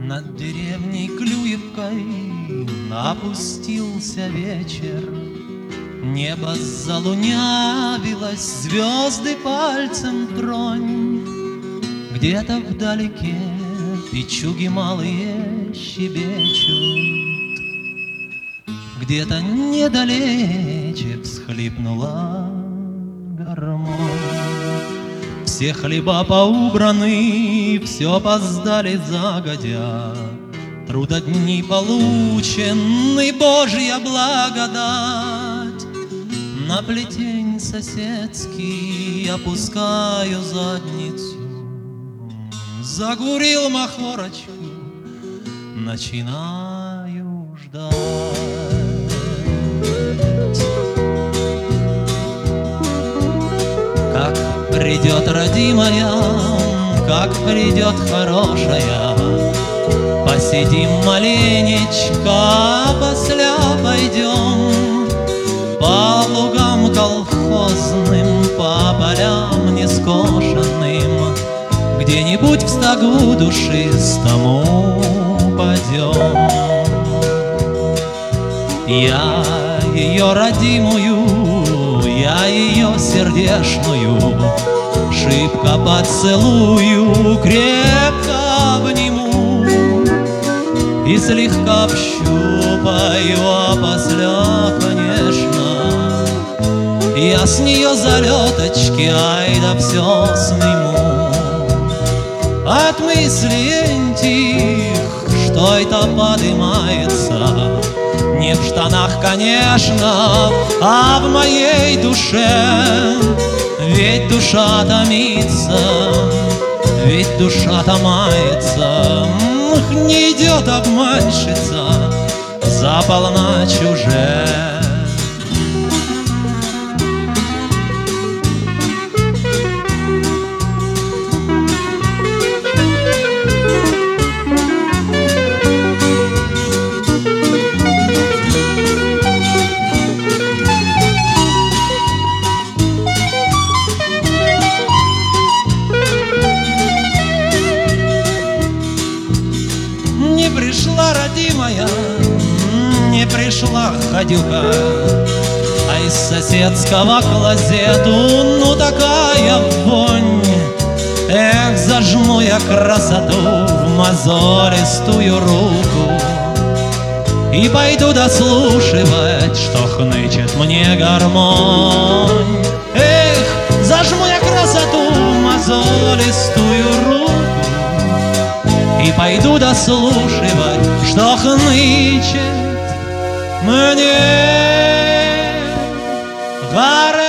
Над деревней Клюевкой опустился вечер. Небо залунявилось, звезды пальцем тронь. Где-то вдалеке печуги малые щебечут, где-то недалече всхлипнула гармонь. Все хлеба поубраны, все поздали загодя. Труда дни получены, Божья благодать. На плетень соседский опускаю задницу, закурил махорочку, начинаю ждать. Как придет родимая, как придет хорошая, посидим маленечко, а после пойдем по лугам колхозным, по полям нескошенным, где-нибудь в стогу душистому падем. Я ее родимую, я ее сердечную шибко поцелую, крепко обниму и слегка общупаю, а после, конечно, я с нее залеточки, ай да все сниму. От мыслей тих, что это подымается, не в штанах, конечно, а в моей душе. Ведь душа томится, ведь душа-то мается. Не идет обманщица за полночь уже. Не пришла родимая, не пришла ходюка, а из соседского клозету, ну такая вонь. Эх, зажму я красоту в мозолистую руку и пойду дослушивать, что хнычет мне гармонь. Эх, зажму я красоту в мозолистую руку и пойду дослушивать, что хнычет мне гармонь.